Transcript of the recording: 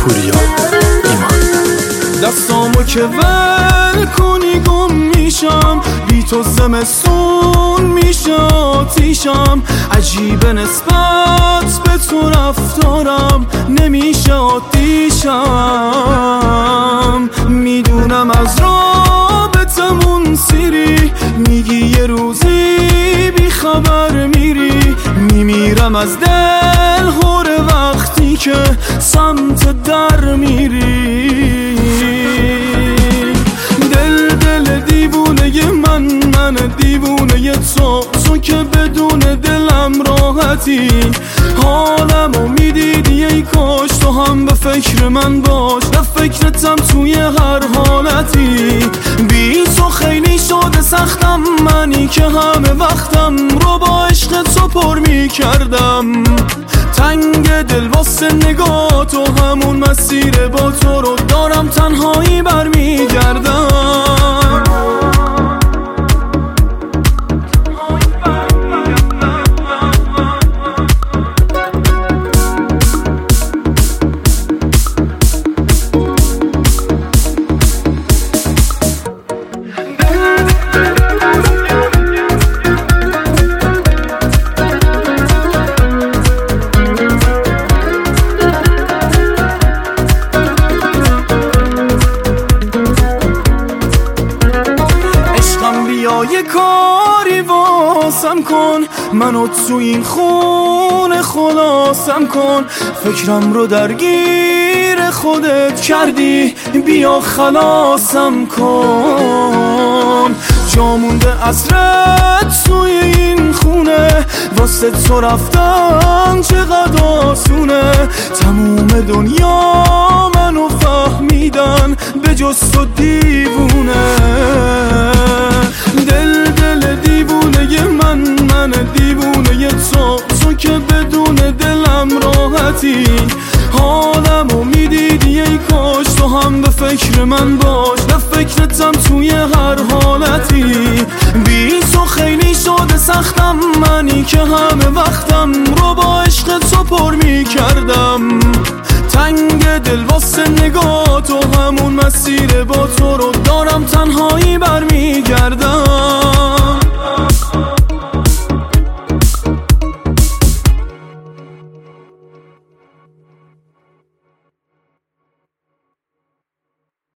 پوریا ایمان. دستامو که ول کنی گم میشم، بی تو زمستون میشه آتیشم. عجیبه نسبت به تو رفتارم، نمیشه آتیشم. میدونم از رابطمون سیری، میگی یه روزی بی خبر میری. میمیرم از دل هور وقتی که سمت در میری. دل دیوونه من دیوونه تو که بدون دلم راحتی. حالمو میدیدی ای کاش تو هم به فکر من باش، به فکرتم توی هر حالتی. بی تو خیلی شده سختم، منی که همه وقتم رو با عشق تو پر میکردم. تنگ دل واسه نگاه تو، همون مسیر با تو رو دارم تنهایی برمیگردم. یه کاری واسم کن، منو تو این خونه خلاصم کن. فکرم رو درگیر خودت کردی، بیا خلاصم کن. جا مونده عصرت توی این خونه، واسه تو رفتن چقدر آسونه. تموم دنیا منو فهمیدن به جز تو دیوونه. دل دیوونه من دیوونه تو که بدون دلم راحتی. حالمو میدیدی ای کاش تو هم به فکر من باش، به فکرتم توی هر حالتی. بی تو خیلی شده سختم، منی که همه وقتم رو با عشق تو پر میکردم. تنگ دل واسه نگاه تو، همون مسیر با تو رو دارم تنهایی برمیگردم.